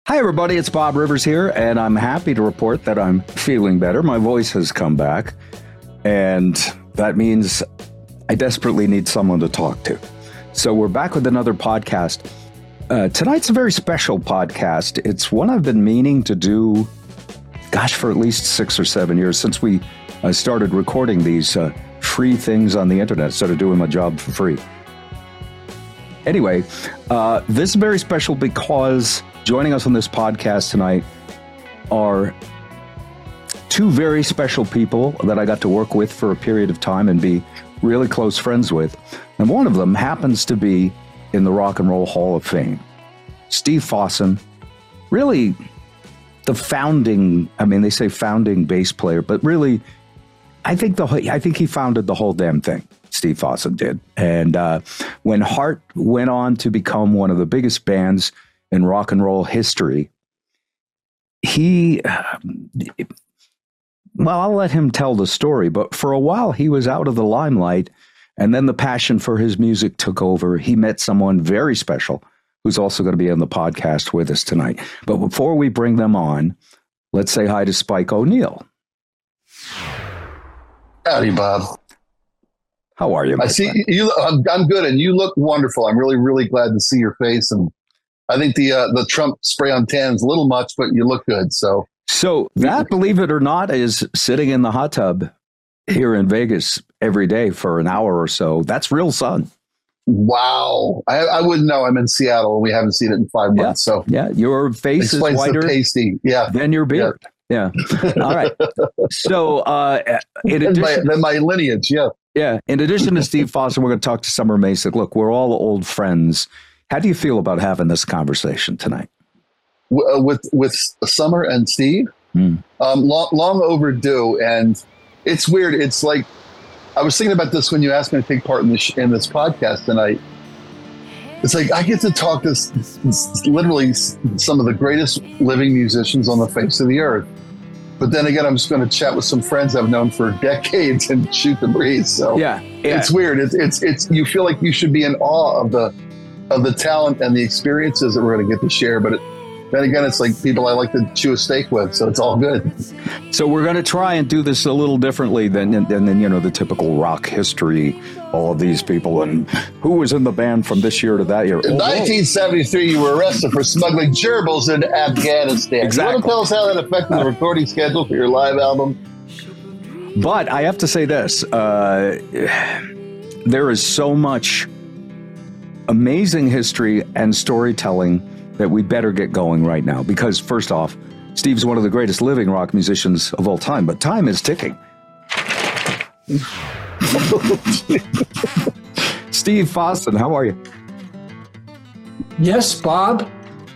Hi, everybody. It's Bob Rivers here, and I'm happy to report that I'm feeling better. My voice has come back, and that means I desperately need someone to talk to. So we're back with another podcast. Tonight's a very special podcast. It's one I've been meaning to do, for at least 6 or 7 years since we started recording these free things on the internet, started doing my job for free. Anyway, this is very special because joining us on this podcast tonight are two very special people that I got to work with for a period of time and be really close friends with. And one of them happens to be in the Rock and Roll Hall of Fame. Steve Fossen, really the founding, they say founding bass player, but really, I think he founded the whole damn thing. Steve Fossen did. And when Heart went on to become one of the biggest bands in rock and roll history, I'll let him tell the story, but for a while he was out of the limelight, and then the passion for his music took over. He met someone very special who's also going to be on the podcast with us tonight. But before we bring them on, let's say hi to Spike O'Neill. Howdy, Bob. How are you? I see you. I'm good, and you look wonderful. I'm really, really glad to see your face, and I think the Trump spray on tan is a little much, but you look good. So that, believe it or not, is sitting in the hot tub here in Vegas every day for an hour or so. That's real sun. Wow. I wouldn't know. I'm in Seattle and we haven't seen it in 5 months. So your face is whiter than your beard. Yeah. All right. So in addition, than my lineage. Yeah. Yeah. In addition to Steve Fossen, we're going to talk to Summer Mason. Look, we're all old friends. How do you feel about having this conversation tonight? With Summer and Steve? Long overdue. And it's weird. It's like, I was thinking about this when you asked me to take part in this podcast tonight. It's like I get to talk to literally some of the greatest living musicians on the face of the earth. But then again, I'm just going to chat with some friends I've known for decades and shoot the breeze. So yeah. It's weird. It's you feel like you should be in awe of the talent and the experiences that we're going to get to share. But then again, it's like people I like to chew a steak with, so it's all good. So we're going to try and do this a little differently than the typical rock history, all of these people, and who was in the band from this year to that year. In 1973, you were arrested for smuggling gerbils into Afghanistan. Exactly. You want to tell us how that affected the recording schedule for your live album? But I have to say this, there is so much amazing history and storytelling that we better get going right now. Because first off, Steve's one of the greatest living rock musicians of all time, but time is ticking. Steve Fossen, how are you? Yes, Bob.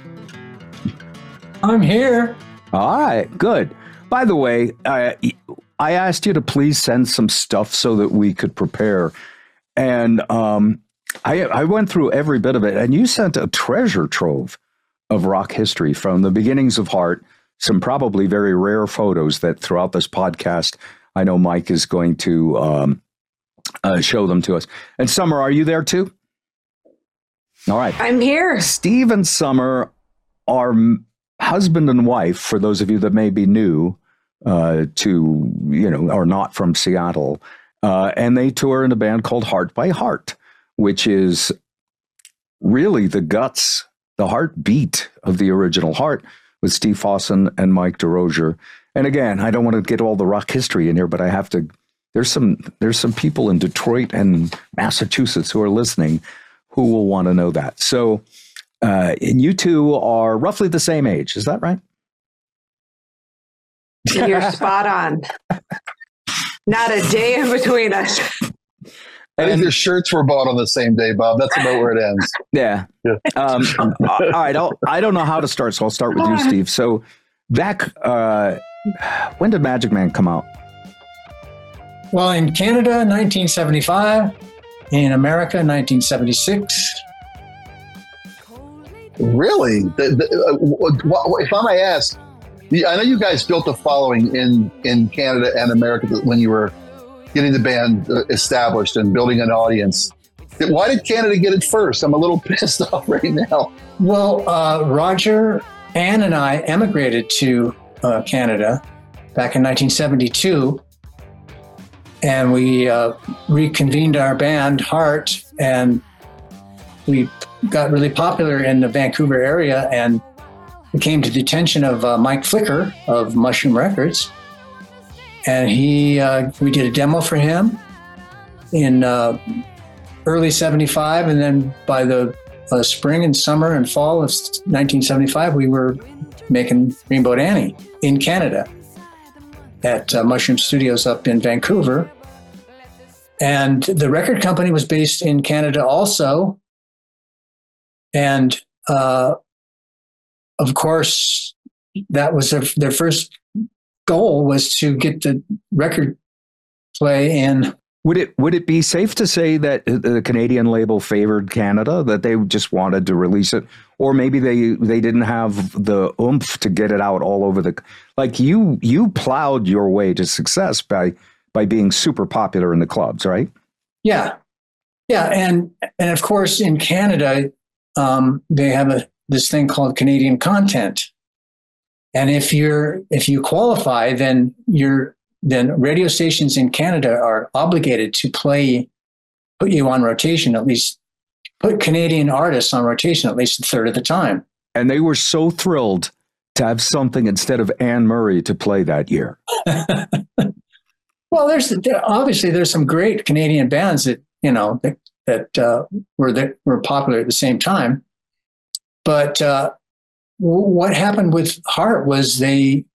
I'm here. All right, good. By the way, I asked you to please send some stuff so that we could prepare. And I went through every bit of it, and you sent a treasure trove of rock history from the beginnings of Heart, some probably very rare photos that throughout this podcast, I know Mike is going to show them to us. And Summer, are you there too? All right. I'm here. Steve and Summer are husband and wife, for those of you that may be new or not from Seattle. And they tour in a band called Heart by Heart, which is really the guts, the heartbeat of the original Heart, with Steve Fossen and Mike DeRozier. And again, I don't want to get all the rock history in here, but I have to. There's some people in Detroit and Massachusetts who are listening who will want to know that. So, and you two are roughly the same age. Is that right? You're spot on. Not a day in between us. I think your shirts were bought on the same day, Bob. That's about where it ends. Yeah. All right. I don't know how to start, so I'll start with you, Steve. So back, when did Magic Man come out? Well, in Canada, 1975. In America, 1976. Really? If I may ask, I know you guys built a following in Canada and America when you were getting the band established and building an audience. Why did Canada get it first? I'm a little pissed off right now. Well, Roger Ann and I emigrated to Canada back in 1972, and we reconvened our band, Heart, and we got really popular in the Vancouver area, and we came to the attention of Mike Flicker of Mushroom Records, and we did a demo for him in early 75, and then by the spring and summer and fall of 1975, we were making Dreamboat Annie in Canada at Mushroom Studios up in Vancouver. And the record company was based in Canada also. And of course, that was their first goal, was to get the record play in. Would it be safe to say that the Canadian label favored Canada, that they just wanted to release it, or maybe they didn't have the oomph to get it out all over like you plowed your way to success by being super popular in the clubs, right? Yeah, and of course in Canada they have this thing called Canadian content, and if you qualify, then radio stations in Canada are obligated to put you on rotation, at least put Canadian artists on rotation at least a third of the time. And they were so thrilled to have something instead of Anne Murray to play that year. Well, there's some great Canadian bands that were popular at the same time. But what happened with Heart was they,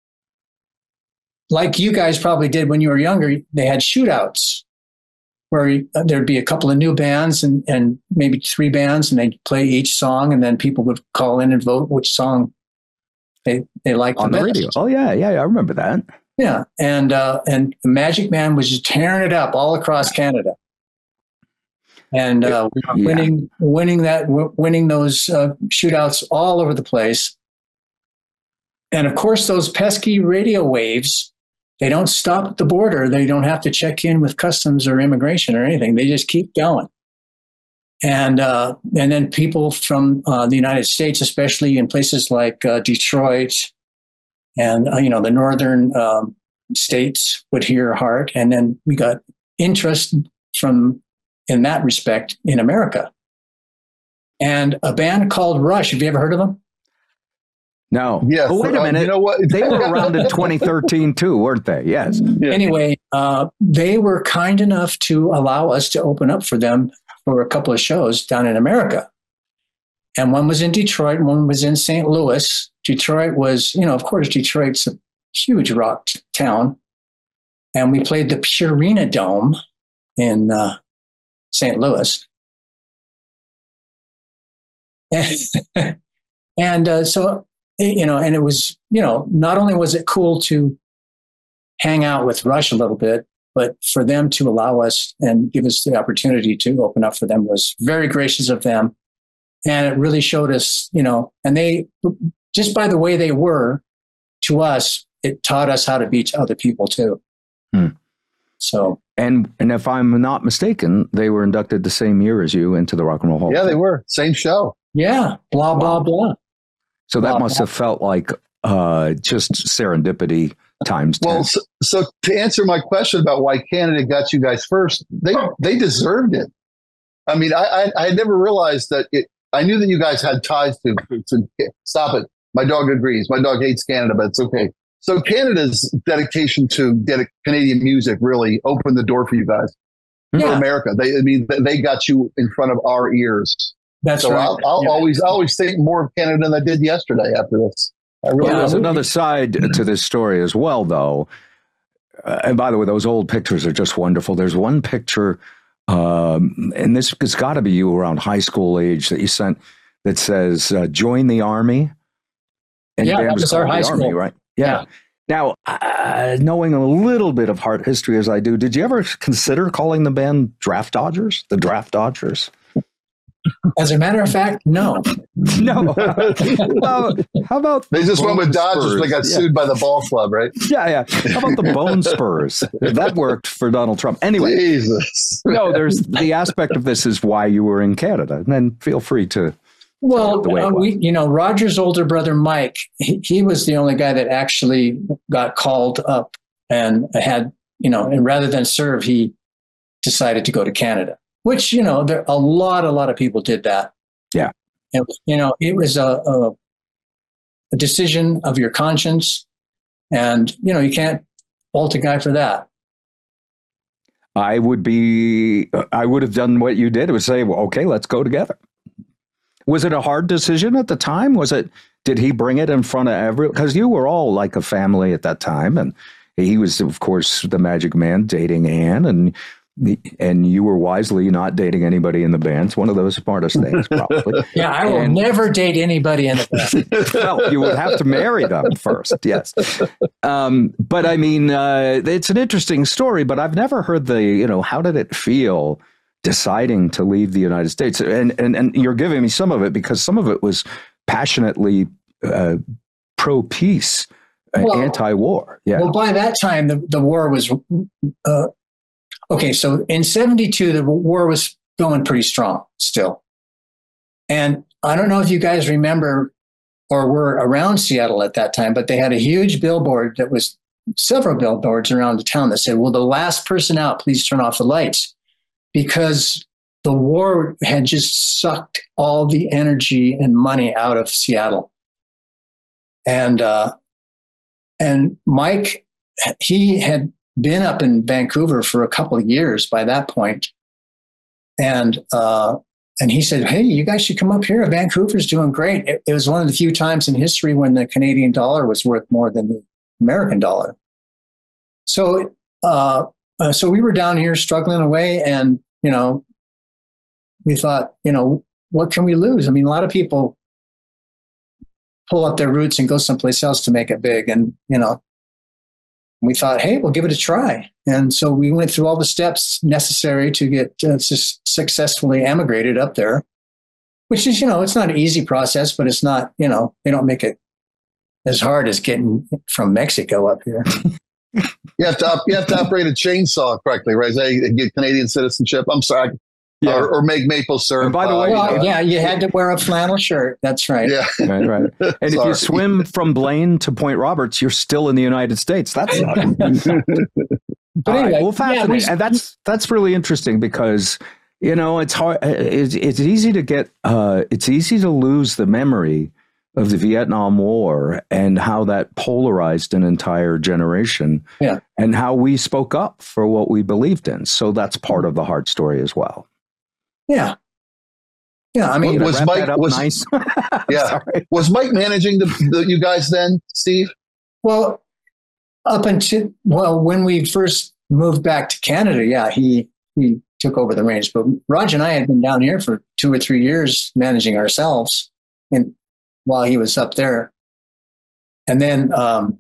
like you guys probably did when you were younger, they had shootouts where there'd be a couple of new bands and maybe 3 bands, and they'd play each song, and then people would call in and vote which song they liked on the radio. Oh yeah, I remember that. Yeah, and Magic Man was just tearing it up all across Canada, and winning those shootouts all over the place. And of course, those pesky radio waves, they don't stop at the border. They don't have to check in with customs or immigration or anything. They just keep going. And then people from the United States, especially in places like Detroit and the northern states, would hear Heart. And then we got interest in that respect in America. And a band called Rush. Have you ever heard of them? No. Yes. Oh, wait a minute. You know what? They were around in 2013 too, weren't they? Yes. Yeah. Anyway, they were kind enough to allow us to open up for them for a couple of shows down in America. And one was in Detroit, and one was in St. Louis. Detroit was, of course, Detroit's a huge rock town. And we played the Purina Dome in St. Louis. And so, and it was, not only was it cool to hang out with Rush a little bit, but for them to allow us and give us the opportunity to open up for them was very gracious of them. And it really showed us, and they, just by the way they were to us, it taught us how to be other people too. So, and if I'm not mistaken, they were inducted the same year as you into the Rock and Roll Hall. Yeah, they were. Same show. Yeah. Blah, blah, blah. So that must have felt like just serendipity times 10. Well, so to answer my question about why Canada got you guys first, they deserved it. I mean, I had never realized that I knew that you guys had ties to stop it. My dog agrees. My dog hates Canada, but it's okay. So Canada's dedication to Canadian music really opened the door for you guys. For America. They got you in front of our ears. That's so right. I'll always think more of Canada than I did yesterday after this. There's another side to this story as well, though. And by the way, those old pictures are just wonderful. There's one picture, and this has got to be you around high school age, that you sent that says, join the Army. And that was our high school. Army, right? Yeah. Now, knowing a little bit of Heart history as I do, did you ever consider calling the band Draft Dodgers? The Draft Dodgers? As a matter of fact, no. No. How about they just went with Dodgers? Spurs? They got sued by the ball club, right? Yeah. How about the Bone Spurs? That worked for Donald Trump. Anyway, Jesus. No, there's the aspect of this is why you were in Canada, and then feel free to Well, the way it was. Roger's older brother, Mike, he was the only guy that actually got called up and had, and rather than serve, he decided to go to Canada, which, there a lot of people did that. Yeah. And, it was a decision of your conscience, and, you can't fault a guy for that. I would have done what you did. It was say, well, okay, let's go together. Was it a hard decision at the time? Did he bring it in front of everyone? Because you were all like a family at that time. And he was, of course, the magic man dating Anne, and you were wisely not dating anybody in the band. It's one of those smartest things, probably. Yeah, I will never date anybody in the band. Well, you would have to marry them first, yes. But I mean, it's an interesting story, but I've never heard how did it feel deciding to leave the United States? And you're giving me some of it because some of it was passionately pro-peace, anti-war. Yeah. Well, by that time, the war was... okay, so in 72, the war was going pretty strong still. And I don't know if you guys remember or were around Seattle at that time, but they had a huge billboard that was several billboards around the town that said, well, the last person out, please turn off the lights. Because the war had just sucked all the energy and money out of Seattle. And Mike, he had been up in Vancouver for a couple of years by that point. And he said, hey, you guys should come up here. Vancouver's doing great. It was one of the few times in history when the Canadian dollar was worth more than the American dollar. So we were down here struggling away, and, we thought, what can we lose? I mean, a lot of people pull up their roots and go someplace else to make it big. And, we thought, hey, we'll give it a try. And so we went through all the steps necessary to get successfully emigrated up there, which is, it's not an easy process, but it's not, they don't make it as hard as getting from Mexico up here. You have to operate a chainsaw correctly, right? Get Canadian citizenship. I'm sorry. Yeah. Or make maple syrup. And by the way, you had to wear a flannel shirt. That's right. Yeah, right. And if you swim from Blaine to Point Roberts, you're still in the United States. That's not. But anyway, well, fascinating, and that's really interesting because it's hard. It's easy to get. It's easy to lose the memory of the Vietnam War and how that polarized an entire generation. Yeah. And how we spoke up for what we believed in. So that's part of the heart story as well. Yeah. Yeah. I mean, was Mike nice? Yeah. Was Mike managing you guys then, Steve? Well, when we first moved back to Canada, yeah, he took over the reins. But Raj and I had been down here for 2 or 3 years managing ourselves, and while he was up there. And then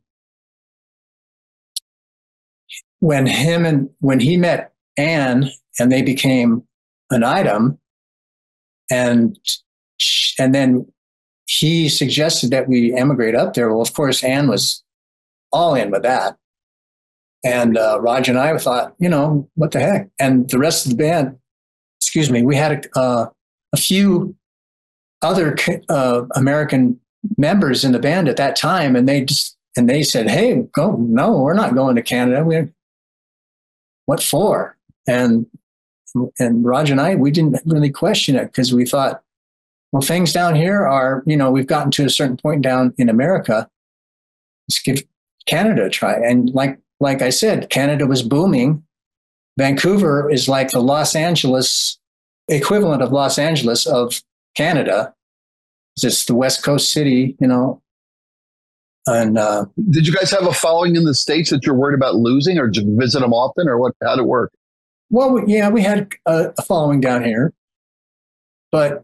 when he met Anne and they became an item, and then he suggested that we emigrate up there. Well, of course, Anne was all in with that. And Raj and I thought, what the heck? And the rest of the band, we had a few other American members in the band at that time, and they said, "Hey, go! No, we're not going to Canada. What for?" And Raj and I, we didn't really question it because we thought, well, things down here are, we've gotten to a certain point down in America. Let's give Canada a try. And like I said, Canada was booming. Vancouver is like the Los Angeles equivalent of Los Angeles of Canada. It's the West Coast city, And did you guys have a following in the States that you're worried about losing, or did you visit them often, or what? How'd it work? Well, yeah, we had a following down here, but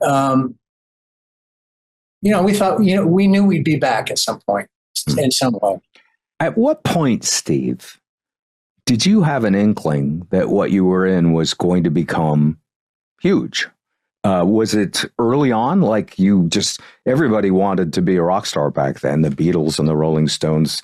we thought, we knew we'd be back at some point in some way. At what point, Steve, did you have an inkling that what you were in was going to become huge? Was it early on? Like everybody wanted to be a rock star back then, the Beatles and the Rolling Stones,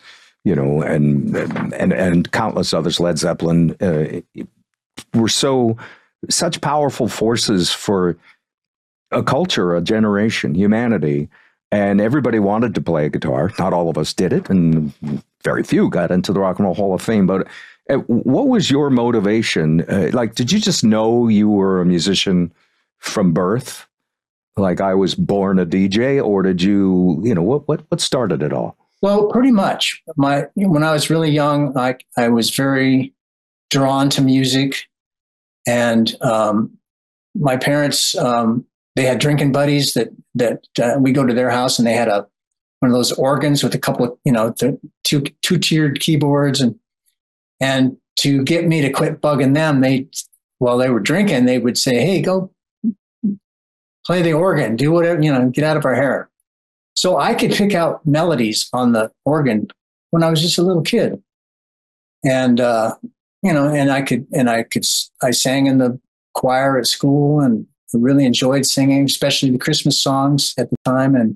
and countless others, Led Zeppelin, were such powerful forces for a culture, a generation, humanity, and everybody wanted to play a guitar. Not all of us did it, and very few got into the Rock and Roll Hall of Fame. But what was your motivation? Like, did you just know you were a musician from birth? Like I was born a DJ, or did you, what started it all? Well, pretty much. When I was really young, I was very drawn to music, and my parents, they had drinking buddies that we go to their house, and they had one of those organs with a couple of, the two-tiered keyboards, and to get me to quit bugging them, while they were drinking, they would say, "Hey, go play the organ, do whatever, get out of our hair." So I could pick out melodies on the organ when I was just a little kid. And, I sang in the choir at school and really enjoyed singing, especially the Christmas songs at the time. And,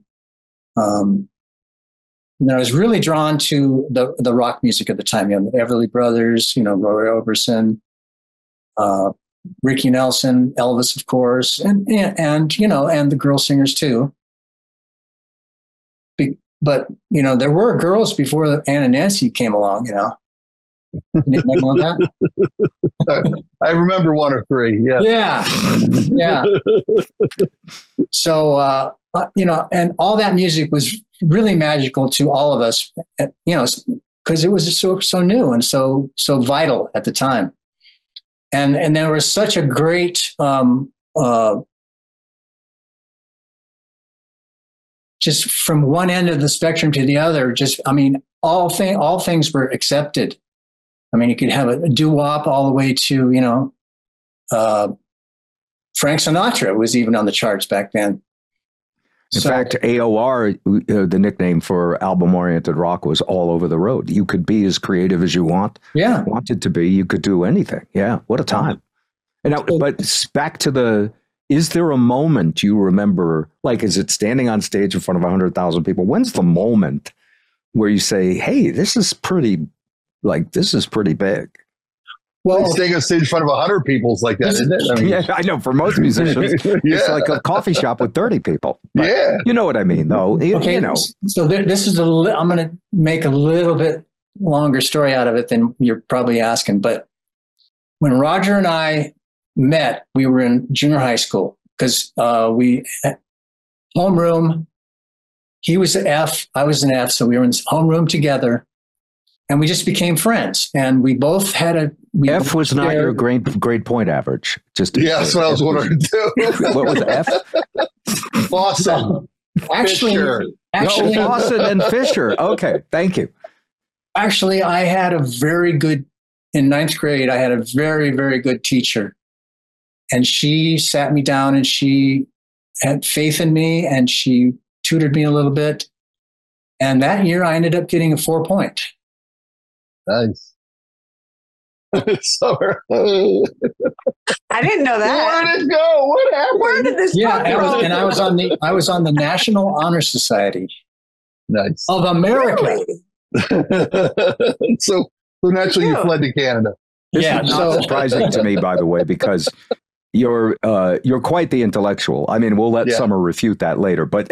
I was really drawn to the rock music at the time, the Everly Brothers, Roy Orbison, Ricky Nelson, Elvis, of course, and the girl singers too. But there were girls before Ann and Nancy came along. You know that? I remember one or three. Yeah. Yeah. So and all that music was really magical to all of us. Because it was so new and so vital at the time. And there was such a great just from one end of the spectrum to the other. All things were accepted. You could have a doo-wop all the way to Frank Sinatra was even on the charts back then. In fact, AOR, the nickname for album-oriented rock, was all over the road. You could be as creative as you wanted to be. You could do anything. Yeah, what a time. But back to is there a moment you remember, like, is it standing on stage in front of 100,000 people? When's the moment where you say, hey, this is pretty big? Well, staying on stage in front of 100 people is like that, isn't it? Yeah, I know. For most musicians, it's like a coffee shop with 30 people. But you know what I mean, though. Okay, so this is I'm going to make a little bit longer story out of it than you're probably asking. But when Roger and I met, we were in junior high school because we homeroom. He was an F, I was an F, so we were in homeroom together. And we just became friends, and we both had F was not your grade point average. That's what I was wondering too. What was F? Fawcett. Actually, Fawcett and Fisher. Okay, thank you. Actually, I had in ninth grade, I had a very, very good teacher, and she sat me down and she had faith in me, and she tutored me a little bit. And that year, I ended up getting a 4-point. Nice. Summer. I didn't know that. Where did it go? What happened? Where did this come from? I was on the National Honor Society of America. Really? So naturally you fled to Canada. This is not surprising to me, by the way, because you're quite the intellectual. I mean, we'll let Summer refute that later, but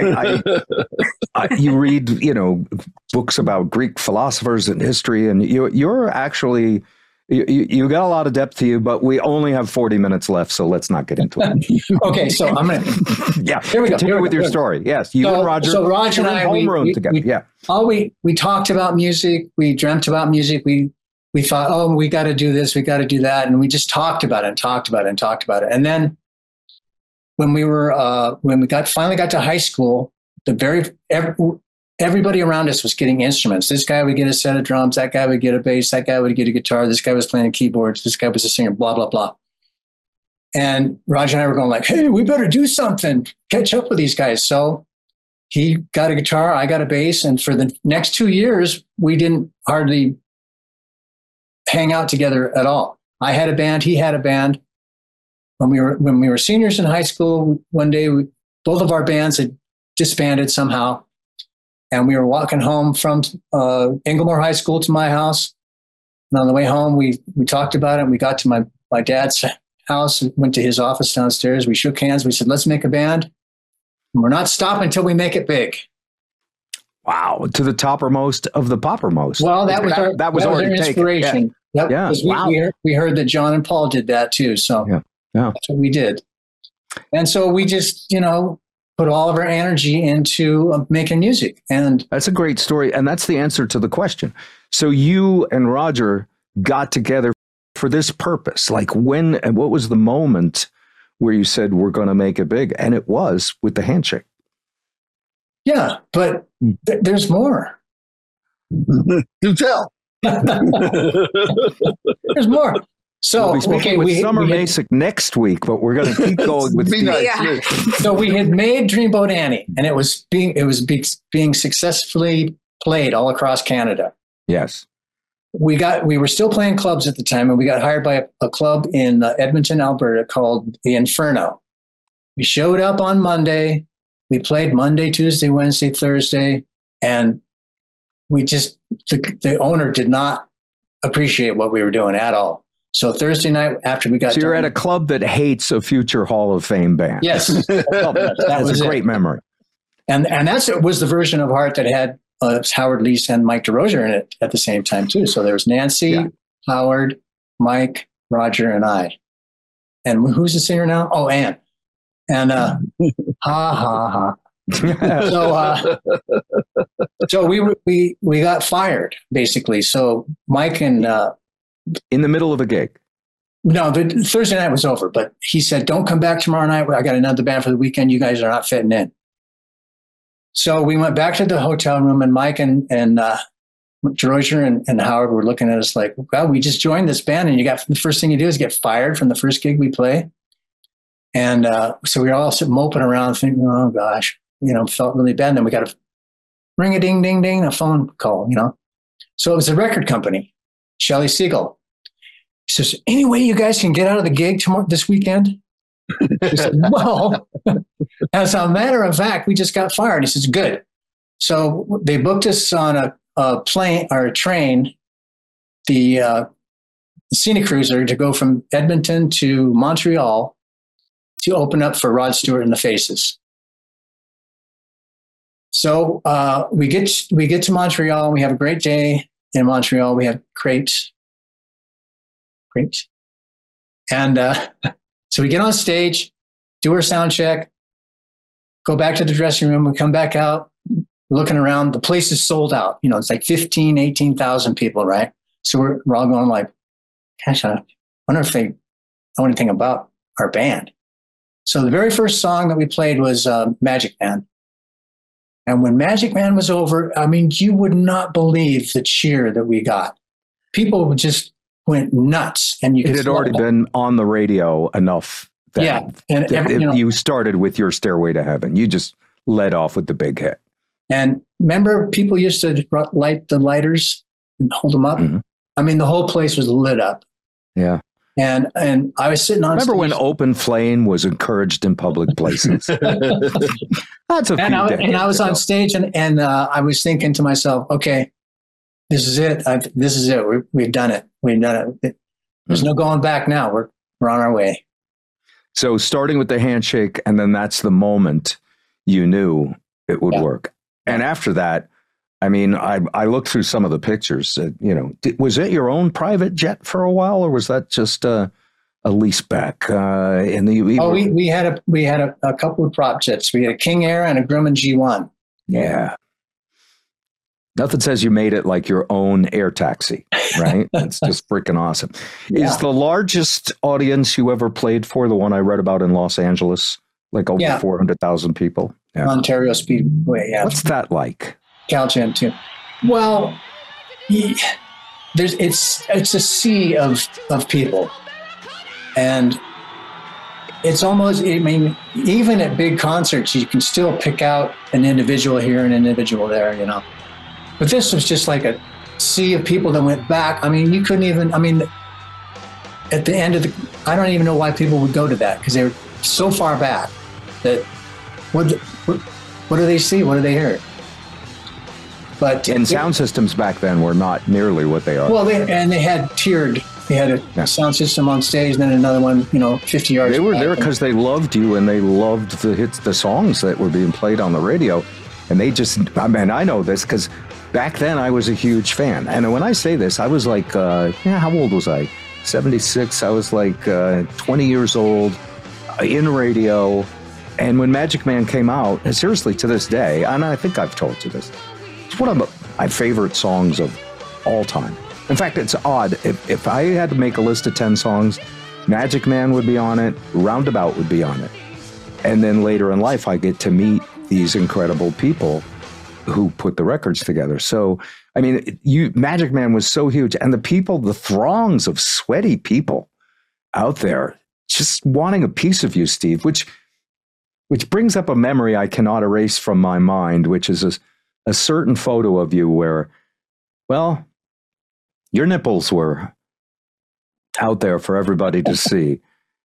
you read, books about Greek philosophers and history, and you're actually, you got a lot of depth to you, but we only have 40 minutes left, so let's not get into it. Okay, so I'm going to... Here we go. Continue with your story. Yes, you and Roger. So Roger and I, together. We talked about music. We dreamt about music. We thought, we got to do this, we got to do that. And we just talked about it. And then when we finally got to high school, everybody around us was getting instruments. This guy would get a set of drums. That guy would get a bass. That guy would get a guitar. This guy was playing keyboards. This guy was a singer, blah, blah, blah. And Roger and I were going like, hey, we better do something, catch up with these guys. So he got a guitar, I got a bass. And for the next 2 years, we didn't hardly hang out together at all. I had a band, he had a band. When we were seniors in high school, one day both of our bands had disbanded somehow, and we were walking home from Inglemoor High School to my house. And on the way home, we talked about it. And we got to my dad's house, went to his office downstairs. We shook hands. We said, let's make a band. And we're not stopping until we make it big. Wow. To the toppermost of the poppermost. Well, that was our inspiration. Yeah. Yeah. Wow. We heard that John and Paul did that too. So that's what we did. And so we just, put all of our energy into making music. And that's a great story. And that's the answer to the question. So you and Roger got together for this purpose. Like when and what was the moment where you said, we're going to make it big? And it was with the handshake. Yeah, but there's more. Do tell. There's more. So we'll be speaking with Summer Masick next week, but we're going to keep going with Steve. Yeah. So we had made Dreamboat Annie, and it was being successfully played all across Canada. Yes. We were still playing clubs at the time, and we got hired by a club in Edmonton, Alberta called the Inferno. We showed up on Monday. We played Monday, Tuesday, Wednesday, Thursday, and the owner did not appreciate what we were doing at all. So Thursday night after we got So you're at a club that hates a future Hall of Fame band. Yes. That was a great memory. And that was the version of Heart that had Howard Leese and Mike DeRosier in it at the same time too. So there was Nancy, Howard, Mike, Roger, and I. And who's the singer now? Oh, Ann. And ha ha ha. So we got fired basically. So Mike and in the middle of a gig. No, the Thursday night was over, but he said, don't come back tomorrow night. I got another band for the weekend. You guys are not fitting in. So we went back to the hotel room, and Mike and DeRosier and Howard were looking at us like, well, we just joined this band, and the first thing you do is get fired from the first gig we play. And so we were all moping around thinking, oh gosh, felt really bad. And then we got a ring a ding, ding, ding, a phone call, So it was a record company, Shelley Siegel. He says, any way you guys can get out of the gig this weekend? He said, well, as a matter of fact, we just got fired. He says, good. So they booked us on a plane or a train, the Scenic Cruiser, to go from Edmonton to Montreal to open up for Rod Stewart and the Faces. So we get to Montreal. We have a great day in Montreal. We have great. And so we get on stage, do our sound check, go back to the dressing room. We come back out, looking around. The place is sold out. It's like 15, 18,000 people, right? So we're all going like, gosh, I wonder if they know anything about our band. So the very first song that we played was Magic Man. And when Magic Man was over, I mean, you would not believe the cheer that we got. People just went nuts. And it had already been on the radio enough that you started with your Stairway to Heaven. You just led off with the big hit. And remember, people used to light the lighters and hold them up. Mm-hmm. I mean, the whole place was lit up. Yeah. And I was sitting on Remember stage. When open flame was encouraged in public places? That's a few and I was on stage and I was thinking to myself, okay, this is it. This is it. We've done it. We've done it. There's no going back now. We're on our way. So starting with the handshake, and then that's the moment you knew it would work. And after that, I mean, I looked through some of the pictures. Was it your own private jet for a while, or was that just a lease back? We had a couple of prop jets. We had a King Air and a Grumman G1. Yeah. Nothing says you made it like your own air taxi, right? It's just freaking awesome. Yeah. Is the largest audience you ever played for the one I read about in Los Angeles? Like over 400,000 people? Yeah. Ontario Speedway, yeah. What's that like? CalGen too. Well, it's a sea of people. And it's almost, I mean, even at big concerts, you can still pick out an individual here and an individual there, But this was just like a sea of people that went back. I mean, you couldn't even, at the end of I don't even know why people would go to that, because they were so far back that what do they see? What do they hear? But and sound systems back then were not nearly what they are. Well, they had tiered They had a sound system on stage, and then another one, 50 yards. They were there because they loved you and they loved the hits, the songs that were being played on the radio. And they just, I know this because back then I was a huge fan. And when I say this, I was like, how old was I? 76. I was like 20 years old in radio. And when Magic Man came out, and seriously, to this day, and I think I've told you this, it's one of my favorite songs of all time. In fact, it's odd. If I had to make a list of 10 songs, Magic Man would be on it, Roundabout would be on it. And then later in life, I get to meet these incredible people who put the records together. So, I mean, Magic Man was so huge. And the people, the throngs of sweaty people out there just wanting a piece of you, Steve, which brings up a memory I cannot erase from my mind, which is a certain photo of you where, well, your nipples were out there for everybody to see.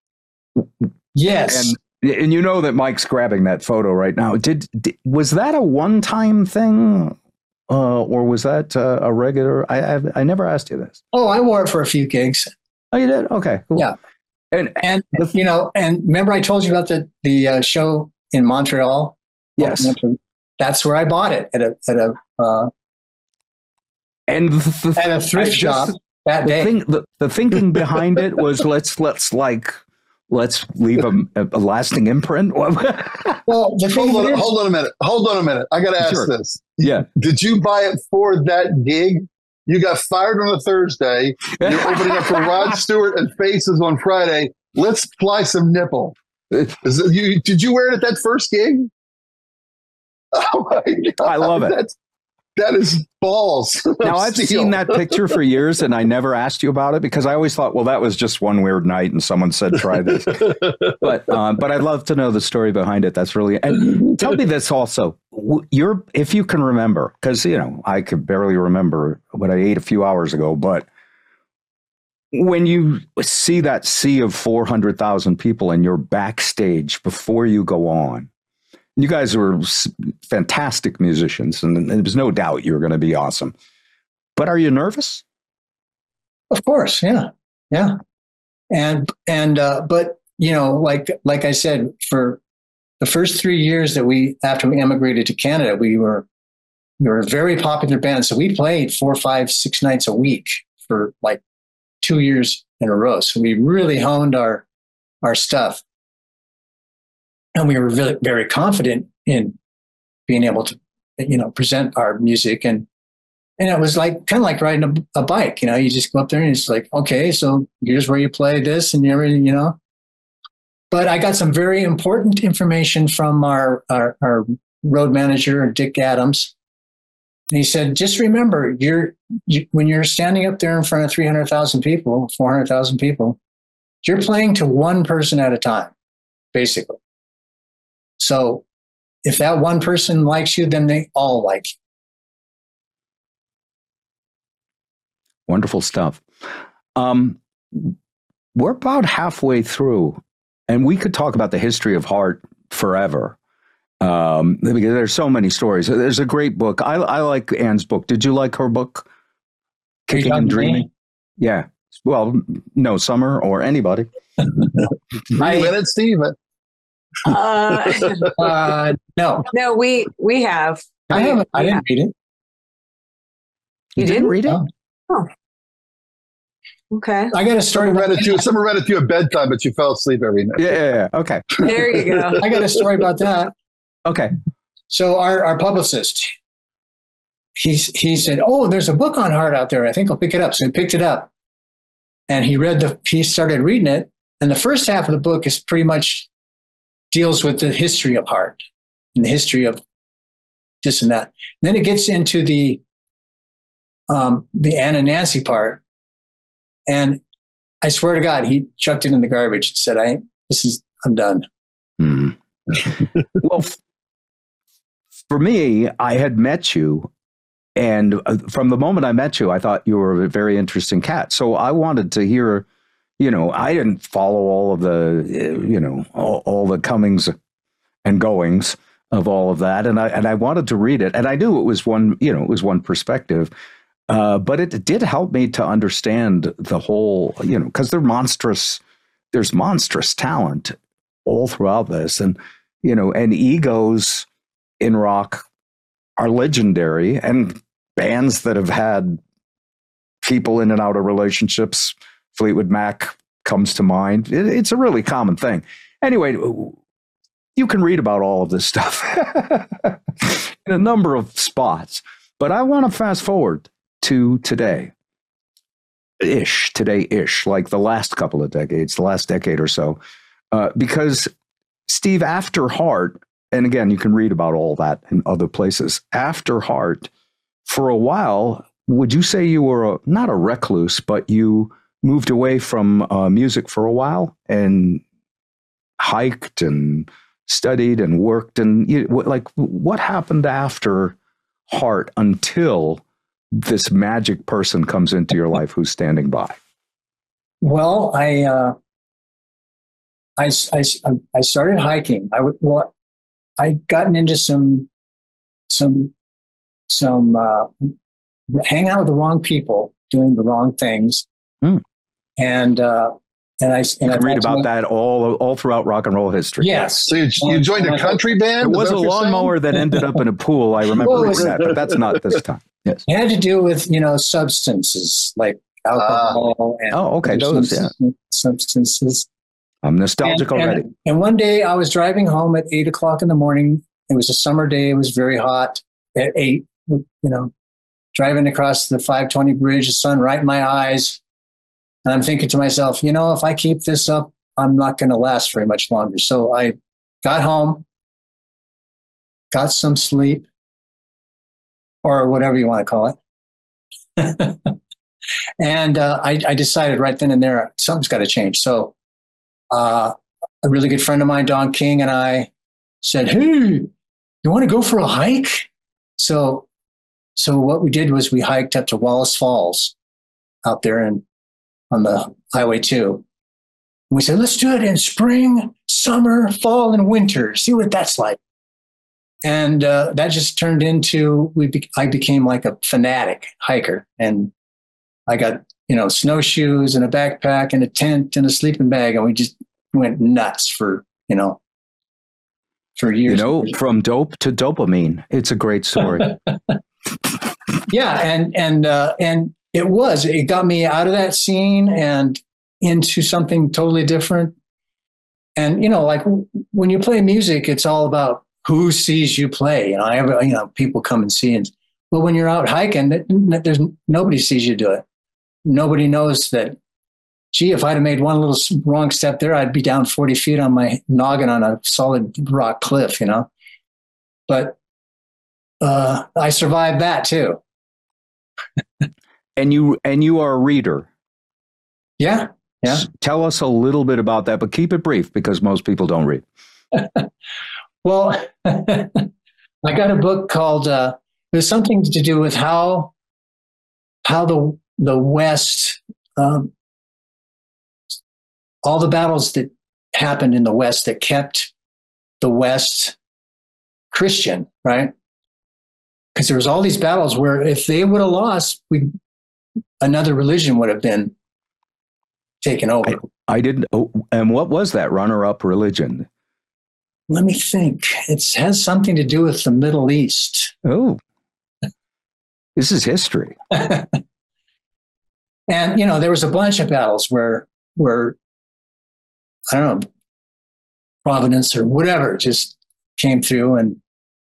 Yes. And you know that Mike's grabbing that photo right now. Was that a one-time thing, or was that a regular? I never asked you this. Oh, I wore it for a few gigs. Oh, you did? Okay, cool. Yeah. And remember I told you about the show in Montreal? Yes. That's where I bought it at a thrift shop that day. The thinking behind it was let's leave a lasting imprint. Well, hold on a minute. I got to ask this. Yeah. Did you buy it for that gig? You got fired on a Thursday. You're opening up for Rod Stewart and Faces on Friday. Let's fly some nipple. Did you wear it at that first gig? Oh my God. I love it. That is balls. Now, I've seen that picture for years, and I never asked you about it because I always thought, well, that was just one weird night, and someone said, try this. But I'd love to know the story behind it. That's really... And tell me this also. If you can remember, because, I could barely remember what I ate a few hours ago, but when you see that sea of 400,000 people and you're backstage before you go on, you guys were fantastic musicians, and there's no doubt you were going to be awesome. But are you nervous? Of course, yeah. And but like I said, for the first 3 years after we emigrated to Canada, we were a very popular band. So we played 4, 5, 6 nights a week for like 2 years in a row. So we really honed our stuff. And we were really, very confident in being able to, present our music. And it was kind of like riding a bike, you just go up there and it's like, okay, so here's where you play this and everything, But I got some very important information from our road manager, Dick Adams. And he said, just remember, when you're standing up there in front of 300,000 people, 400,000 people, you're playing to one person at a time, basically. So if that one person likes you, then they all like you. Wonderful stuff. We're about halfway through, and we could talk about the history of Heart forever. Because there's so many stories. There's a great book. I like Anne's book. Did you like her book? Kicking and Dreaming? Yeah. Well, no, Summer or anybody. 3 minutes, Steve. No, we have. I haven't. I didn't read it. You didn't read it? Oh, okay. I got a story. Someone read it to you at bedtime, but you fell asleep every night. Yeah. Okay. There you go. I got a story about that. Okay. So our publicist, he said, "Oh, there's a book on Heart out there. I think I'll pick it up." So he picked it up, and he started reading it. And the first half of the book is pretty much deals with the history of Heart and the history of this and that. And then it gets into the Ann and Nancy part. And I swear to God, he chucked it in the garbage and said, I'm done. Mm-hmm. Well, for me, I had met you, and from the moment I met you, I thought you were a very interesting cat. So I wanted to hear, I didn't follow all of the, all the comings and goings of all of that. And I wanted to read it. And I knew it was one perspective. But it did help me to understand the whole, because there's monstrous talent all throughout this. And, and egos in rock are legendary, and bands that have had people in and out of relationships, Fleetwood Mac comes to mind. It's a really common thing. Anyway, you can read about all of this stuff in a number of spots, but I want to fast forward to today-ish, like the last couple of decades, the last decade or so, because Steve, after Heart, and again, you can read about all that in other places, after Heart, for a while, would you say you were not a recluse, but you moved away from music for a while and hiked and studied and worked? And what happened after Heart until this magic person comes into your life who's standing by? Well, I started hiking. I'd gotten into some hang out with the wrong people, doing the wrong things, and I read about that all throughout rock and roll history. Yes. So you joined a country band? It was a lawnmower that ended up in a pool. I remember reading that, but that's not this time. Yes. It had to do with substances like alcohol and substances. I'm nostalgic already. And one day I was driving home at 8 o'clock in the morning. It was a summer day. It was very hot at 8, driving across the 520 bridge, the sun right in my eyes. And I'm thinking to myself, if I keep this up, I'm not going to last very much longer. So I got home, got some sleep, or whatever you want to call it. And I decided right then and there, something's got to change. So a really good friend of mine, Don King, and I said, "Hey, you want to go for a hike?" So what we did was we hiked up to Wallace Falls out there on the Highway 2. We said, let's do it in spring, summer, fall, and winter. See what that's like. And that just turned into, I became like a fanatic hiker. And I got, snowshoes and a backpack and a tent and a sleeping bag. And we just went nuts for years. From dope to dopamine. It's a great story. Yeah. And it got me out of that scene and into something totally different. And, like when you play music, it's all about who sees you play. People come and see. But when you're out hiking, there's nobody sees you do it. Nobody knows that, gee, if I'd have made one little wrong step there, I'd be down 40 feet on my noggin on a solid rock cliff, But I survived that too. And you are a reader. Yeah. Yeah. Tell us a little bit about that, but keep it brief because most people don't read. Well, I got a book called, there's something to do with how the West, all the battles that happened in the West that kept the West Christian, right? Because there was all these battles where if they would have lost, another religion would have been taken over. I didn't. Oh, and what was that runner-up religion? Let me think. It has something to do with the Middle East. Oh, this is history. And, there was a bunch of battles where I don't know, Providence or whatever just came through and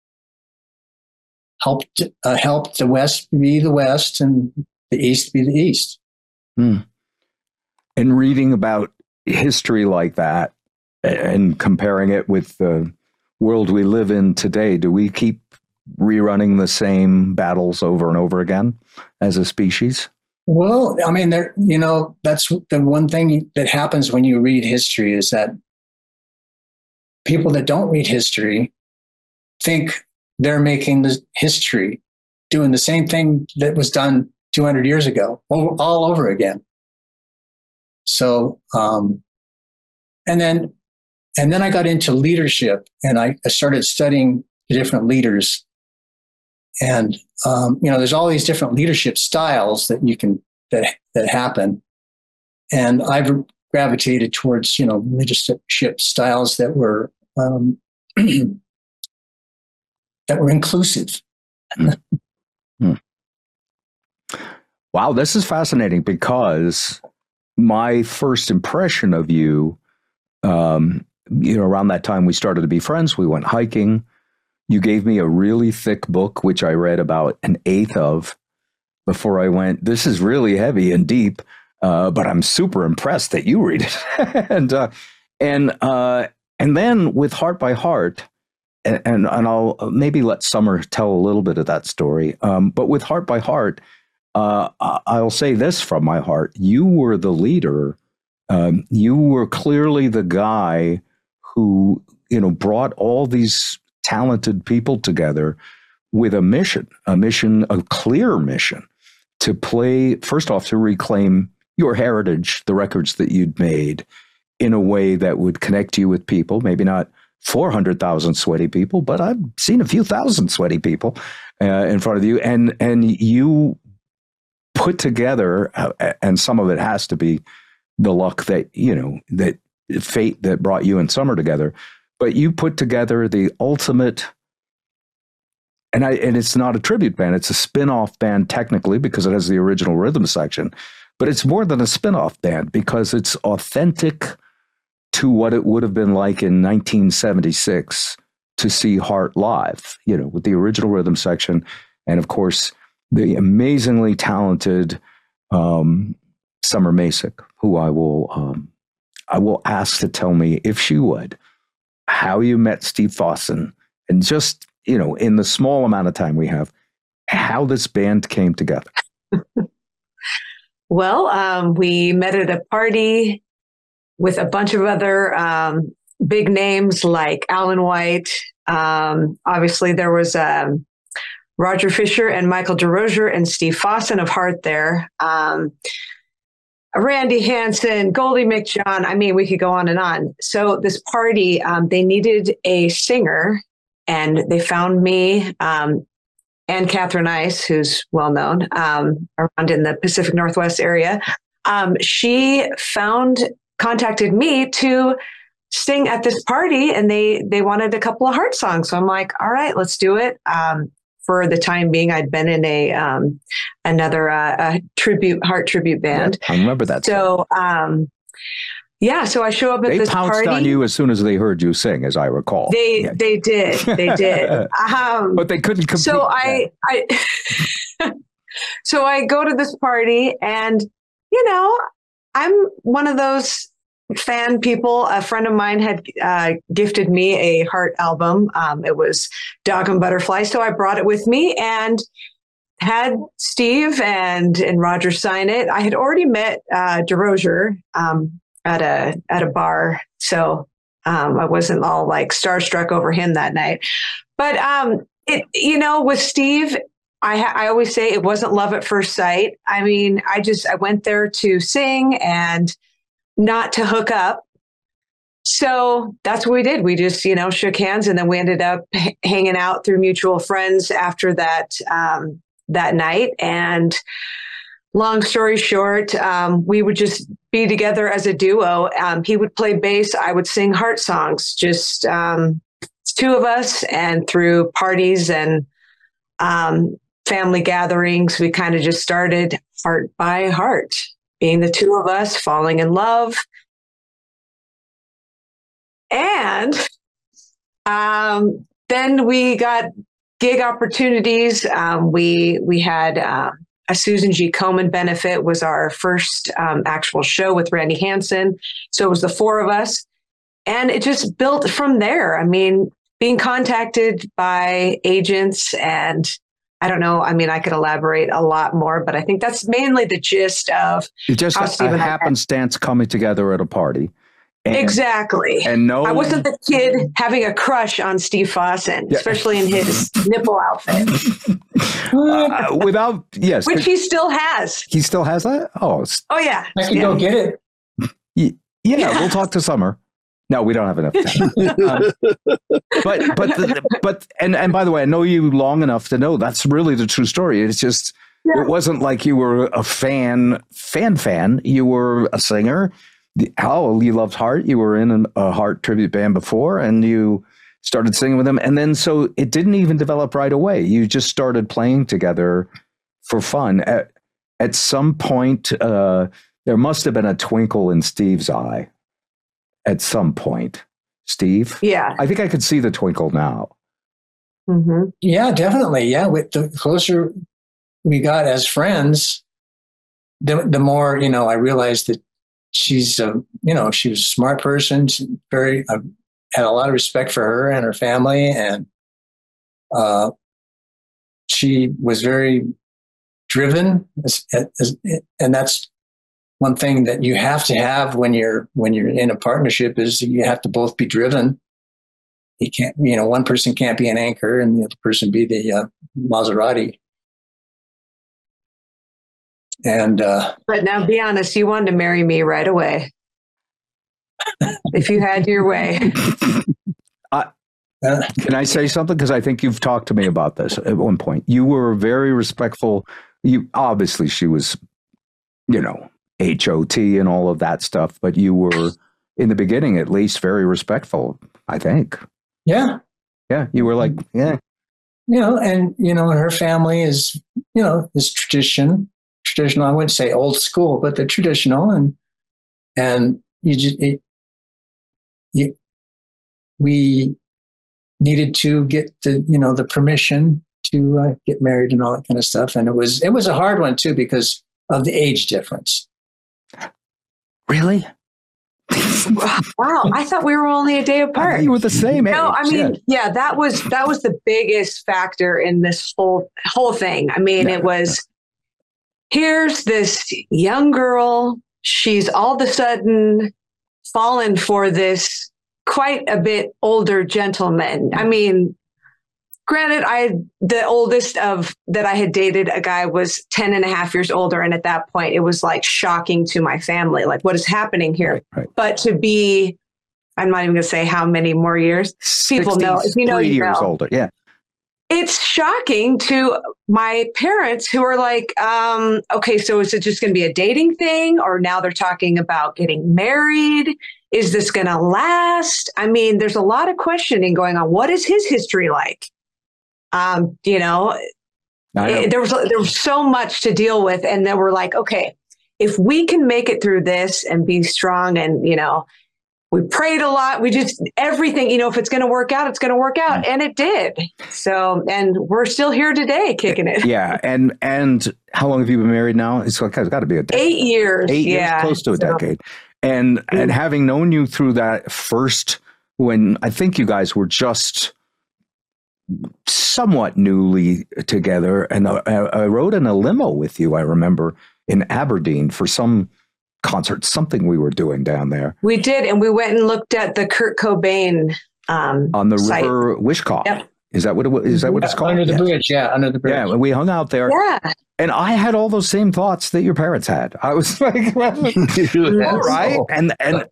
helped the West be the West and the East be the East. And reading about history like that and comparing it with the world we live in today, do we keep rerunning the same battles over and over again as a species? Well, I mean, that's the one thing that happens when you read history is that people that don't read history think they're making the history, doing the same thing that was done 200 years ago, all over again. So, and then I got into leadership and I started studying the different leaders. And, there's all these different leadership styles that happen. And I've gravitated towards, leadership styles that were, that were inclusive. Wow, this is fascinating because my first impression of you, around that time we started to be friends, we went hiking. You gave me a really thick book, which I read about an eighth of before I went, this is really heavy and deep, but I'm super impressed that you read it. And then with Heart by Heart, and I'll maybe let Summer tell a little bit of that story. But with Heart by Heart, I'll say this from my heart. You were the leader. You were clearly the guy who, brought all these talented people together with a clear mission to play, first off, to reclaim your heritage, the records that you'd made, in a way that would connect you with people, maybe not 400,000 sweaty people, but I've seen a few thousand sweaty people in front of you. And you put together, and some of it has to be the luck that, that fate that brought you and Summer together, but you put together the ultimate, and it's not a tribute band, it's a spin-off band technically because it has the original rhythm section, but it's more than a spin-off band because it's authentic to what it would have been like in 1976 to see Heart live, with the original rhythm section. And of course, the amazingly talented Summer Masick, who I will ask to tell me, if she would, how you met Steve Fossen, and just, in the small amount of time we have, how this band came together. Well, we met at a party with a bunch of other big names like Alan White. Obviously, there was Roger Fisher and Michael DeRozier and Steve Fossen of Heart there. Randy Hansen, Goldie McJohn. I mean, we could go on and on. So this party, they needed a singer, and they found me and Catherine Ice, who's well known around in the Pacific Northwest area. She contacted me to sing at this party, and they wanted a couple of Heart songs. So I'm like, all right, let's do it. For the time being, I'd been in another Heart tribute band. Yeah, I remember that. So, so I show up at this party. They pounced on you as soon as they heard you sing, as I recall. They did. But they couldn't compete. So so I go to this party, and I'm one of those fan people. A friend of mine had gifted me a Heart album. It was Dog and Butterfly. So I brought it with me and had Steve and Roger sign it. I had already met DeRozier at a bar. So I wasn't all like starstruck over him that night. But with Steve, I always say it wasn't love at first sight. I mean, I went there to sing and not to hook up. So that's what we did. We just, shook hands, and then we ended up hanging out through mutual friends after that night. And long story short, we would just be together as a duo. He would play bass. I would sing Heart songs, just two of us. And through parties and family gatherings, we kind of just started Heart by Heart, being the two of us falling in love. And then we got gig opportunities. We had a Susan G. Komen benefit was our first actual show with Randy Hansen. So it was the four of us. And it just built from there. I mean, being contacted by agents, and I don't know. I mean, I could elaborate a lot more, but I think that's mainly the gist of just a happenstance coming together at a party. Exactly. And I wasn't the kid having a crush on Steve Fossen, especially in his nipple outfit. Which he still has. He still has that? Oh I yeah. can go get it. Yeah, we'll talk to Summer. No, we don't have enough time. And by the way, I know you long enough to know that's really the true story. It's just, it wasn't like you were a fan. You were a singer. You loved Heart. You were in a Heart tribute band before, and you started singing with them. And then, so it didn't even develop right away. You just started playing together for fun. At some point, there must have been a twinkle in Steve's eye. At some point, Steve. Yeah. I think I could see the twinkle now. Mm-hmm. Yeah, definitely. Yeah. With the closer we got as friends, the more, I realized that she's, she was a smart person. I had a lot of respect for her and her family. And she was very driven. And that's one thing that you have to have when you're in a partnership, is you have to both be driven. You can't, one person can't be an anchor and the other person be the Maserati. And but now, be honest, you wanted to marry me right away. If you had your way. Can I say something? Because I think you've talked to me about this at one point. You were very respectful. Obviously, she was, HOT and all of that stuff, but you were, in the beginning at least, very respectful, I think. Yeah. Yeah. You were like, yeah. And her family is, is traditional. I wouldn't say old school, but they're traditional. And we needed to get the permission to get married and all that kind of stuff. And it was a hard one too, because of the age difference. Really? Wow, I thought we were only a day apart. You were the same age. No, I mean, yeah, that was the biggest factor in this whole thing. I mean, it was, here's this young girl. She's all of a sudden fallen for this quite a bit older gentleman. I mean, granted, the oldest that I had dated, a guy, was 10 and a half years older. And at that point, it was like shocking to my family, like, what is happening here? Right. But to be, I'm not even going to say how many more years. People know. If you know, you years know. Older. Yeah. It's shocking to my parents, who are like, okay, so is it just going to be a dating thing? Or now they're talking about getting married? Is this going to last? I mean, there's a lot of questioning going on. What is his history like? There was so much to deal with. And then we're like, okay, if we can make it through this and be strong, and, we prayed a lot. We just, everything, if it's going to work out, it's going to work out. And it did. So, and we're still here today kicking it. Yeah. And how long have you been married now? It's got to be 8 years. 8 years, close to a decade. And having known you through that first, when I think you guys were just somewhat newly together, and I rode in a limo with you, I remember, in Aberdeen for some concert, something we were doing down there. We did, and we went and looked at the Kurt Cobain on the site. River Wishkah. Yep. Is that what it's called? Under the bridge, under the bridge. Yeah, we hung out there. Yeah. And I had all those same thoughts that your parents had. I was like, well, all right. And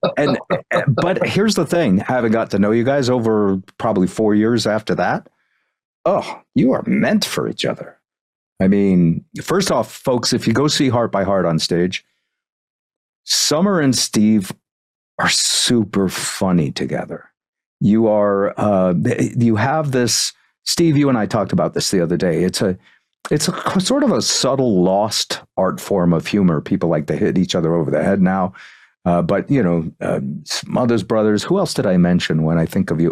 but here's the thing, having got to know you guys over probably 4 years after that, oh, you are meant for each other. I mean, first off, folks, if you go see Heart by Heart on stage, Summer and Steve are super funny together. You are, you have this, Steve, you and I talked about this the other day. It's a sort of a subtle, lost art form of humor. People like to hit each other over the head now. But, Smothers Brothers, who else did I mention when I think of you?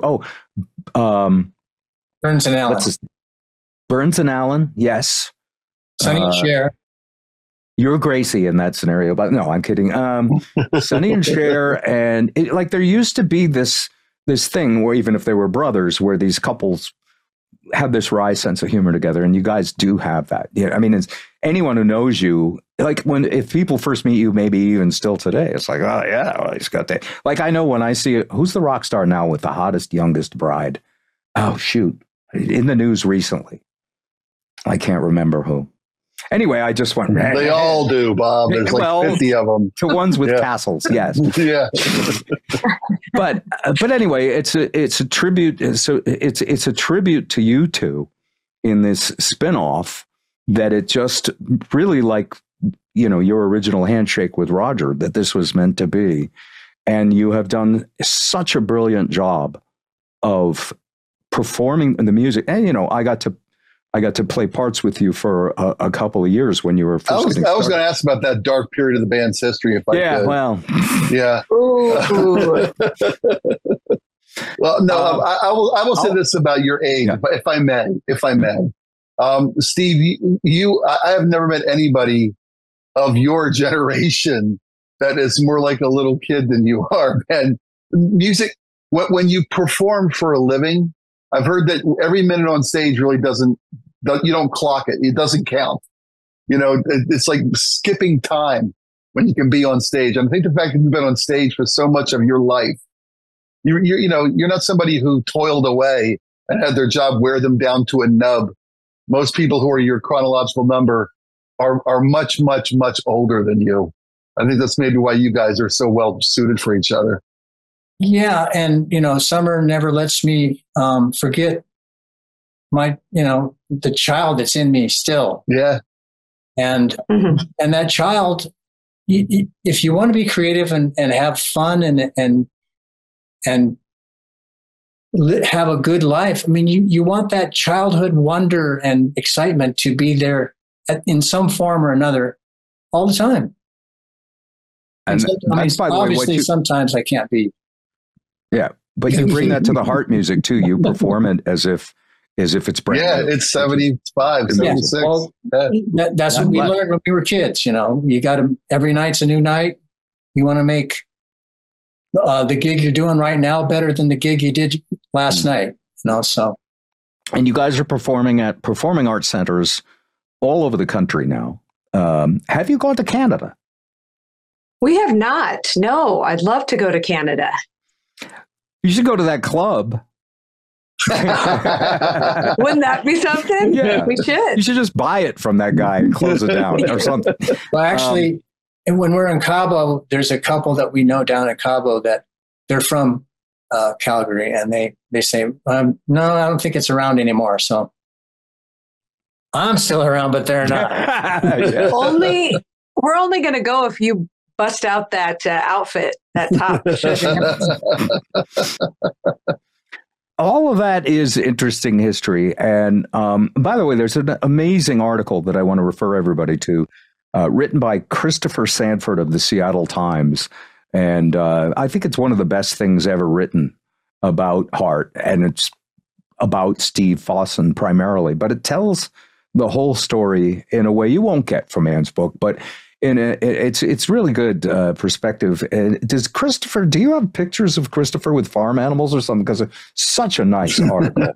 Burns and Allen. Burns and Allen, yes. Sonny and Cher. You're Gracie in that scenario, but no, I'm kidding. Sonny and Cher, and there used to be this thing where, even if they were brothers, where these couples have this wry sense of humor together, and you guys do have that. Yeah, I mean, it's anyone who knows you, if people first meet you, maybe even still today, it's like, oh yeah, well, he's got that. Like, I know when I see it, who's the rock star now with the hottest, youngest bride? Oh shoot, in the news recently, I can't remember who. Anyway, I just went. They all do, Bob. There's like 50 of them. To ones with castles, yes. Yeah. but anyway, it's a tribute. So it's a tribute to you two in this spinoff that it just really like, your original handshake with Roger, that this was meant to be. And you have done such a brilliant job of performing the music. And, I got to play parts with you for a couple of years when you were first. I was going to ask about that dark period of the band's history. If I could. Well, yeah. Well, no, I will say this about your age, but if I may, Steve, I have never met anybody of your generation that is more like a little kid than you are. And music, when you perform for a living, I've heard that every minute on stage really you don't clock it. It doesn't count. It's like skipping time when you can be on stage. And I think the fact that you've been on stage for so much of your life, you're not somebody who toiled away and had their job wear them down to a nub. Most people who are your chronological number are much, much, much older than you. I think that's maybe why you guys are so well suited for each other. Yeah. And, Summer never lets me forget my, the child that's in me still. Yeah. And that child, if you want to be creative and have fun and have a good life, I mean, you want that childhood wonder and excitement to be there in some form or another all the time. And that's, by the way, obviously, sometimes I can't be. Yeah, but you bring that to the Heart music too. You perform it as if it's brand new. Yeah, it's 75, 76. Yeah. Well, that's what we learned when we were kids. You got to, every night's a new night. You want to make the gig you're doing right now better than the gig you did last night. So. And you guys are performing at performing arts centers all over the country now. Have you gone to Canada? We have not. No, I'd love to go to Canada. You should go to that club. Wouldn't that be something? Yeah. We should. You should just buy it from that guy and close it down or something. Well, actually, when we're in Cabo, there's a couple that we know down in Cabo that they're from Calgary, and they say, no, I don't think it's around anymore. So I'm still around, but they're not. Yeah. We're only going to go if you bust out that outfit, that top. All of that is interesting history. And by the way, there's an amazing article that I want to refer everybody to, written by Christopher Sanford of the Seattle Times. And I think it's one of the best things ever written about Heart. And it's about Steve Fossen primarily, but it tells the whole story in a way you won't get from Ann's book, but it's really good perspective. And do you have pictures of Christopher with farm animals or something? Because it's such a nice article.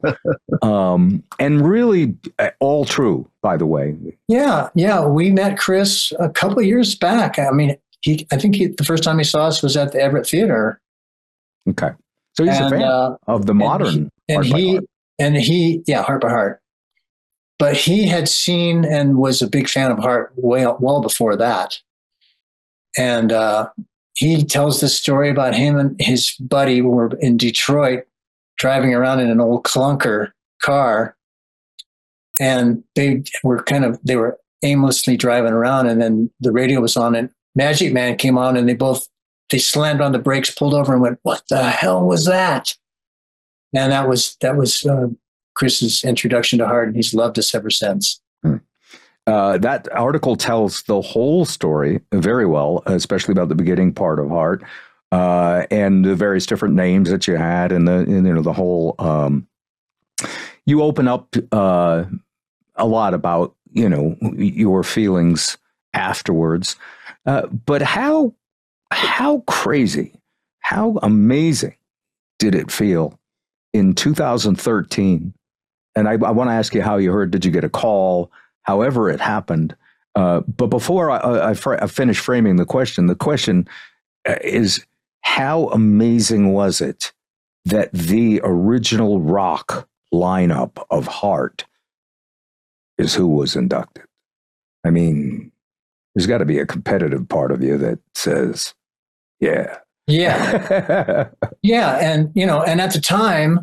And really all true, by the way. Yeah. We met Chris a couple of years back. I mean, I think the first time he saw us was at the Everett Theater. Okay. So he's a fan of the modern Heart by Heart. Heart by Heart. But he had seen and was a big fan of Heart well before that. And he tells this story about him and his buddy were in Detroit driving around in an old clunker car. And they were aimlessly driving around. And then the radio was on and Magic Man came on and they slammed on the brakes, pulled over and went, "What the hell was that?" And that was Chris's introduction to Heart, and he's loved us ever since. That article tells the whole story very well, especially about the beginning part of Heart, and the various different names that you had, and the whole. You open up a lot about your feelings afterwards, but how crazy, how amazing did it feel in 2013? And I want to ask you how you heard. Did you get a call? However it happened. But before I finish framing the question is, how amazing was it that the original rock lineup of Heart is who was inducted? I mean, there's got to be a competitive part of you that says, yeah. Yeah. Yeah. And, and at the time,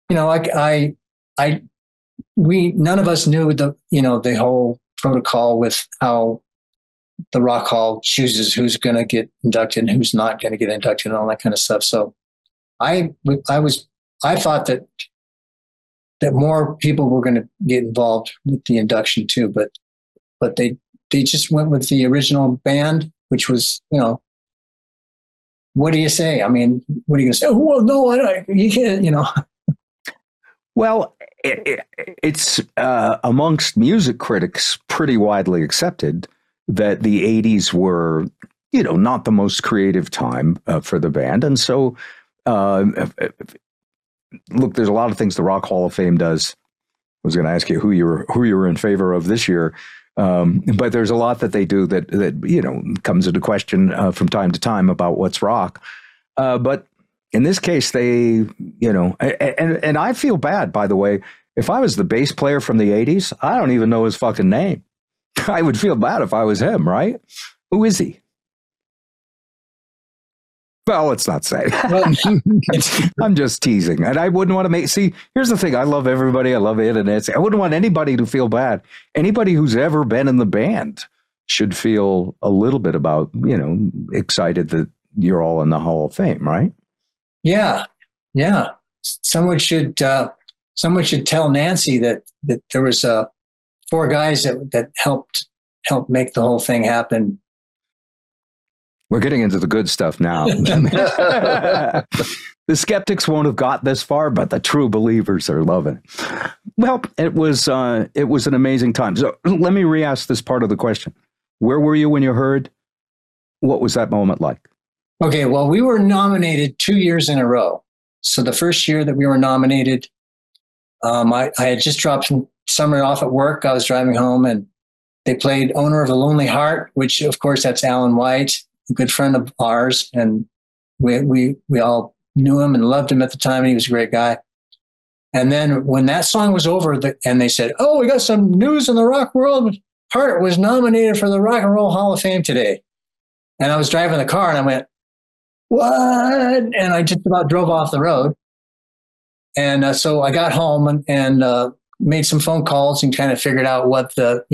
none of us knew the whole protocol with how the Rock Hall chooses who's going to get inducted and who's not going to get inducted and all that kind of stuff. So I thought that more people were going to get involved with the induction too, but they just went with the original band, which was, what do you say? I mean, what are you going to say? Oh, well, no, you can't, Well, it's amongst music critics pretty widely accepted that the 80s were, not the most creative time for the band. And so, look, there's a lot of things the Rock Hall of Fame does. I was going to ask you who you were in favor of this year. But there's a lot that they do that comes into question from time to time about what's rock. But in this case, they, and I feel bad, by the way. If I was the bass player from the 80s, I don't even know his fucking name. I would feel bad if I was him, right? Who is he? Well, let's not say. I'm just teasing. And I wouldn't want to see, here's the thing. I love everybody. I love it. And I wouldn't want anybody to feel bad. Anybody who's ever been in the band should feel a little bit about, excited that you're all in the Hall of Fame, right? Yeah. Yeah. Someone should tell Nancy that there was 4 guys that helped make the whole thing happen. We're getting into the good stuff now. The skeptics won't have got this far, but the true believers are loving it. Well, it was an amazing time. So let me re-ask this part of the question. Where were you when you heard? What was that moment like? Okay, well, we were nominated 2 years in a row. So the first year that we were nominated, I had just dropped Summer off at work. I was driving home, and they played Owner of a Lonely Heart, which, of course, that's Alan White, a good friend of ours, and we all knew him and loved him at the time, and he was a great guy. And then when that song was over, and they said, "Oh, we got some news in the rock world. Hart was nominated for the Rock and Roll Hall of Fame today." And I was driving the car, and I went, "What?" And I just about drove off the road. And so I got home and made some phone calls and kind of figured out what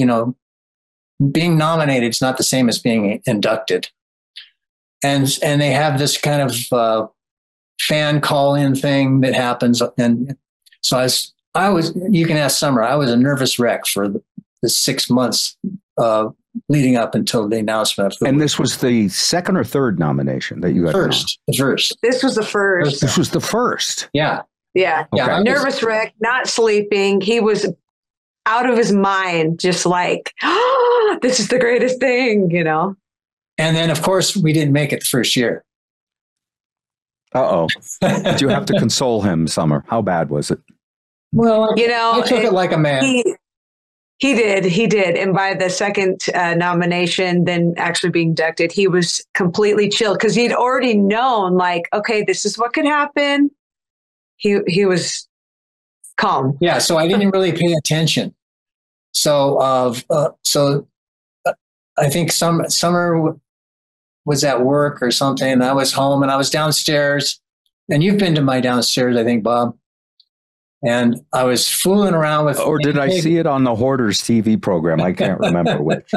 being nominated is not the same as being inducted. And they have this kind of fan call-in thing that happens. And so I was, you can ask Summer, I was a nervous wreck for the 6 months leading up until the announcement. And this was the second or third nomination that you got? The first. This was the first. This was the first. Yeah. Yeah. Okay. Yeah. Nervous wreck, not sleeping. He was out of his mind, just like, oh, this is the greatest thing, And then, of course, we didn't make it the first year. Uh-oh. Did you have to console him, Summer? How bad was it? Well, I took it like a man. He did. And by the second nomination, then actually being inducted, he was completely chilled because he'd already known, like, okay, this is what could happen. He was calm. Yeah, so I didn't really pay attention. So I think Summer was at work or something, and I was home, and I was downstairs. And you've been to my downstairs, I think, Bob. And I was fooling around with. Or did I see it on the Hoarders TV program? I can't remember which.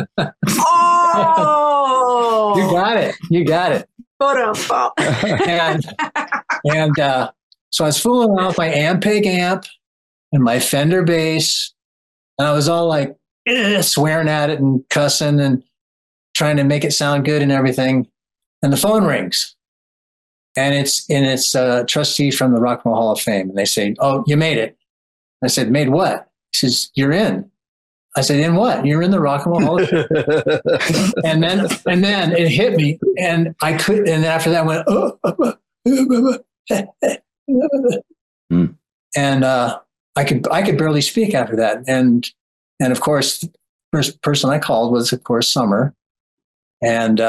Oh, you got it. Photo. and so I was fooling around with my Ampeg amp and my Fender bass, and I was all like swearing at it and cussing and trying to make it sound good and everything. And the phone rings, and it's a trustee from the Rock and Roll Hall of Fame, and they say, "Oh, you made it." I said, "Made what?" He says, "You're in." I said, "In what?" "You're in the Rock and Roll Hall of Fame." and then it hit me, and I could. And after that, I went, and I could barely speak after that. And of course, the first person I called was, of course, Summer, and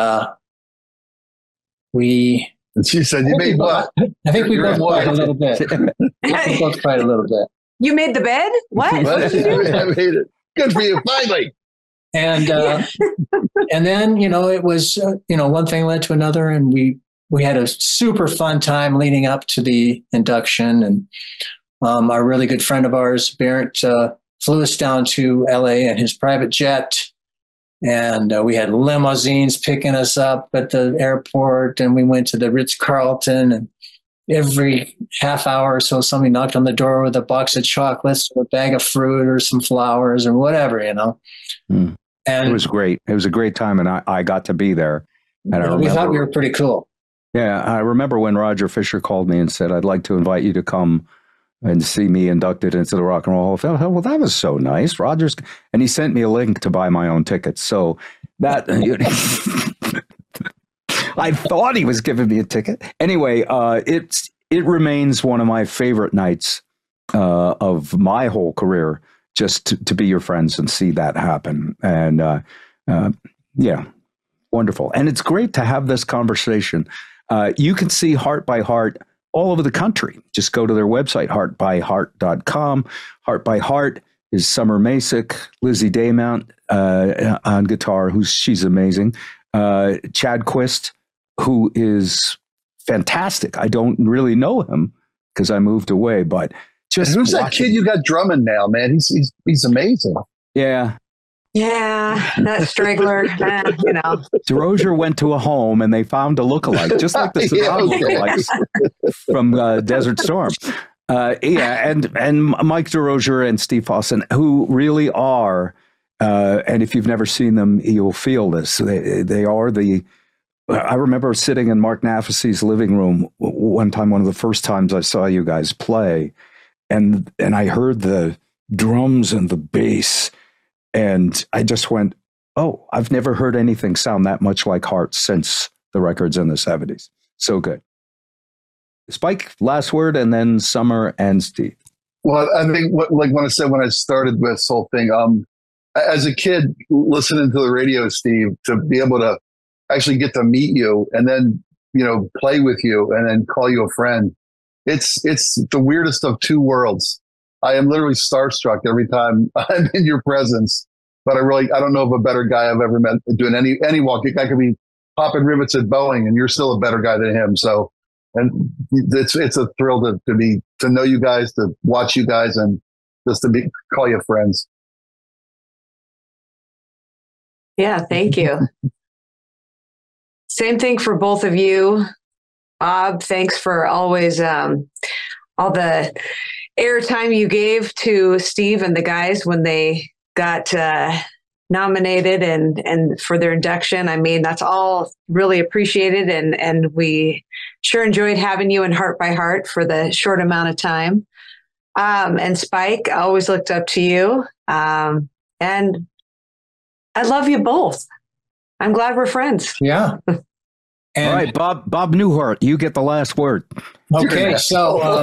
And she said, "You made what?" I think we both cried a little bit. We both cried a little bit. You made the bed? What? I made it. Good for you, finally. And and then, it was, one thing led to another, and we had a super fun time leading up to the induction. And our really good friend of ours, Barrett, flew us down to LA in his private jet. And we had limousines picking us up at the airport, and we went to the Ritz-Carlton, and every half hour or so, somebody knocked on the door with a box of chocolates or a bag of fruit or some flowers or whatever, And it was great. It was a great time, and I got to be there. And we thought we were pretty cool. Yeah, I remember when Roger Fisher called me and said, "I'd like to invite you to come and see me inducted into the Rock and Roll Hall of Fame." Well, that was so nice. Roger's, and he sent me a link to buy my own tickets. So that I thought he was giving me a ticket. Anyway, it remains one of my favorite nights of my whole career, just to be your friends and see that happen. And yeah, wonderful. And it's great to have this conversation. You can see Heart by Heart all over the country. Just go to their website, heartbyheart.com. Heart by Heart is Summer Masick, Lizzie Daymount on guitar, she's amazing. Chad Quist, who is fantastic. I don't really know him because I moved away, but just who's that kid you got drumming now, man? He's amazing. Yeah. Yeah, that Strigler, DeRozier went to a home and they found a lookalike, just like the lookalikes from Desert Storm. And Mike DeRozier and Steve Fossen, who really are, and if you've never seen them, you'll feel this. They are I remember sitting in Mark Nafasy's living room one time, one of the first times I saw you guys play, and I heard the drums and the bass. And I just went, oh, I've never heard anything sound that much like Heart since the records in the 70s. So good. Spike, last word, and then Summer and Steve. Well, I think when I started with this whole thing, as a kid listening to the radio, Steve, to be able to actually get to meet you and then, play with you and then call you a friend. It's the weirdest of two worlds. I am literally starstruck every time I'm in your presence, but I don't know of a better guy I've ever met doing any walk. I could be popping rivets at Boeing and you're still a better guy than him. So, and it's a thrill to know you guys, to watch you guys, and just to call you friends. Yeah. Thank you. Same thing for both of you. Bob, thanks for always, all the airtime you gave to Steve and the guys when they got nominated and for their induction. I mean, that's all really appreciated, and we sure enjoyed having you in Heart by Heart for the short amount of time. And Spike, I always looked up to you, and I love you both. I'm glad we're friends. Yeah. And all right, Bob Newhart, you get the last word. Okay, so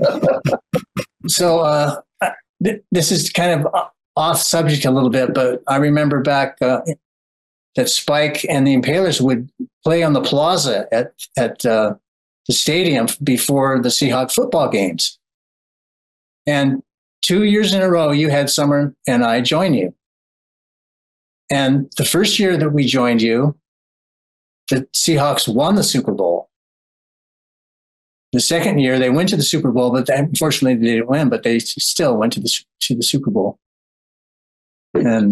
this is kind of off subject a little bit, but I remember back that Spike and the Impalers would play on the plaza at the stadium before the Seahawks football games. And 2 years in a row, you had Summer and I join you. And the first year that we joined you, the Seahawks won the Super Bowl. The second year, they went to the Super Bowl, but unfortunately they didn't win, but they still went to the Super Bowl. And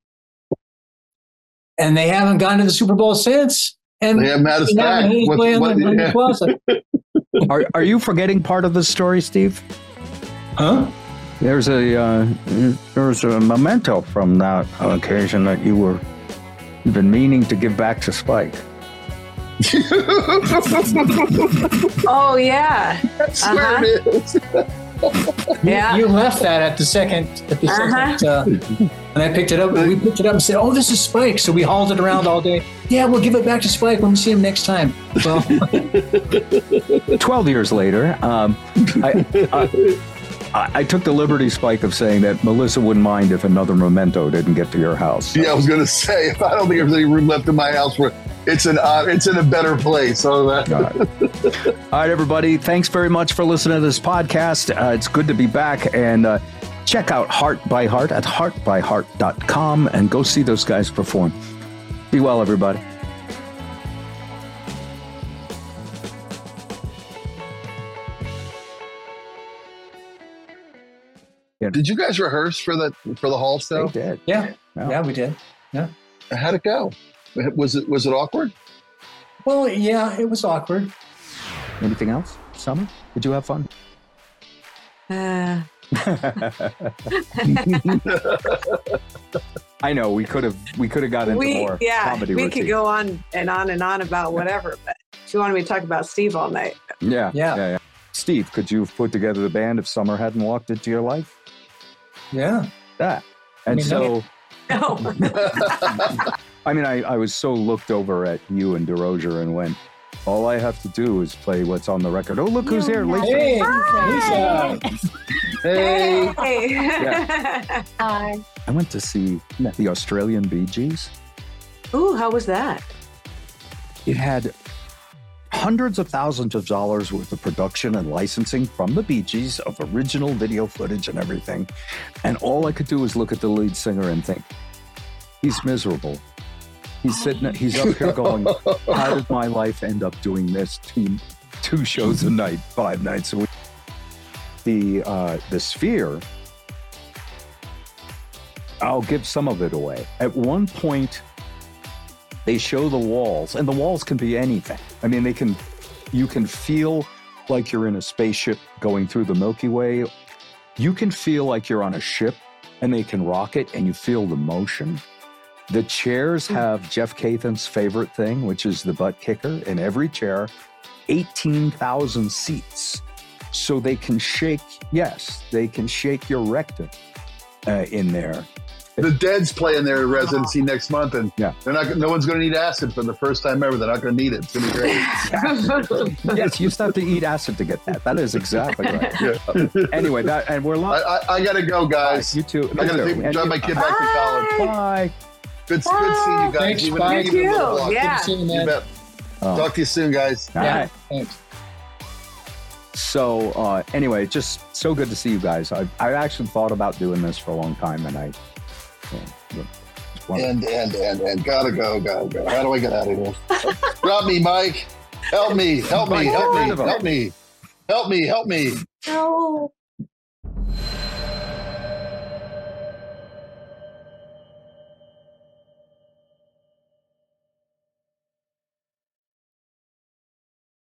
they haven't gone to the Super Bowl since. And they haven't had us back. Are you forgetting part of the story, Steve? Huh? There's a memento from that occasion that you've been meaning to give back to Spike. Oh yeah, that's where it is. Yeah, you left that at the second, and I picked it up. We picked it up and said, "Oh, this is Spike." So we hauled it around all day. Yeah, we'll give it back to Spike when we see him next time. Well, 12 years later, I took the liberty, Spike, of saying that Melissa wouldn't mind if another memento didn't get to your house. So. Yeah, I was going to say, I don't think there's any room left in my house where it's in a better place. So that. All right, everybody. Thanks very much for listening to this podcast. It's good to be back. And check out Heart by Heart at heartbyheart.com and go see those guys perform. Be well, everybody. Did you guys rehearse for the Hall show? They did. Yeah. No. Yeah, we did. Yeah. How'd it go? Was it awkward? Well, yeah, it was awkward. Anything else? Summer? Did you have fun? I know we could have got into more comedy we routine. could go on and on about whatever, but she wanted me to talk about Steve all night. Yeah. Steve, could you have put together the band if Summer hadn't walked into your life? Yeah. Yeah. And no. No. I mean, I was so looked over at you and DeRozier and went, all I have to do is play what's on the record. Oh, look who's here. Lisa. Hey, Hi. Lisa. Hey. Hey. Yeah. Hi. I went to see the Australian Bee Gees. Ooh, how was that? It had hundreds of thousands of dollars worth of production and licensing from the Bee Gees of original video footage and everything. And all I could do was look at the lead singer and think, he's miserable. He's up here going, how did my life end up doing this? Two shows a night, 5 nights a week. The Sphere, I'll give some of it away. At one point, they show the walls, and the walls can be anything. I mean, you can feel like you're in a spaceship going through the Milky Way. You can feel like you're on a ship, and they can rock it, and you feel the motion. The chairs have Jeff Cathan's favorite thing, which is the butt kicker in every chair, 18,000 seats. So they can shake your rectum in there. The Dead's playing their residency next month, and no one's going to need acid for the first time ever. They're not going to need it. It's going to be great. Yes, you used to have to eat acid to get that. That is exactly right. Yeah. Anyway, and we're live. I got to go, guys. You too. I got to drive my kid back to college. Bye. Good seeing you guys. Thanks, Even bye. in the vlog. Yeah. Good to see you, You man. bet. Talk to you soon, guys. All Yeah. right. Thanks. So anyway, just so good to see you guys. I actually thought about doing this for a long time, and I And gotta go. How do I get out of here? Drop me, Mike. Help me. No. Help me. No.